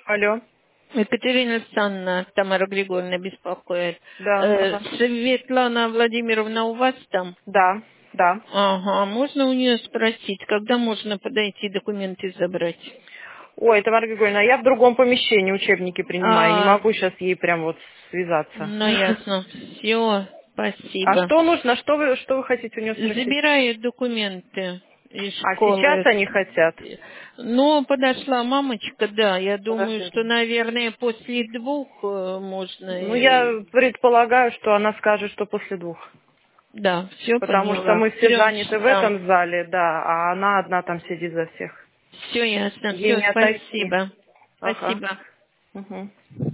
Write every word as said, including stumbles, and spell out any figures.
Алло. Екатерина Александровна, Тамара Григорьевна беспокоит. Да, Э, ага. Светлана Владимировна у вас там? Да, да. Ага, можно у нее спросить, когда можно подойти документы забрать? Ой, Тамара Григорьевна, я в другом помещении учебники принимаю. Не А, могу сейчас ей прям вот связаться. ну ясно. Все, А спасибо. что нужно? Что вы, что вы хотите у нее спросить? Забираю документы из А сейчас школы. они хотят? Ну, подошла мамочка, да. Я думаю, Подожди. что, наверное, после двух э, можно. Ну, э, я предполагаю, что она скажет, что после двух. Да, все Потому что поняла. мы все Все, заняты в да. этом зале, да, а она одна там сидит за всех. Все ясно. Ей Все, не отойти. спасибо. Ага. Спасибо. Угу.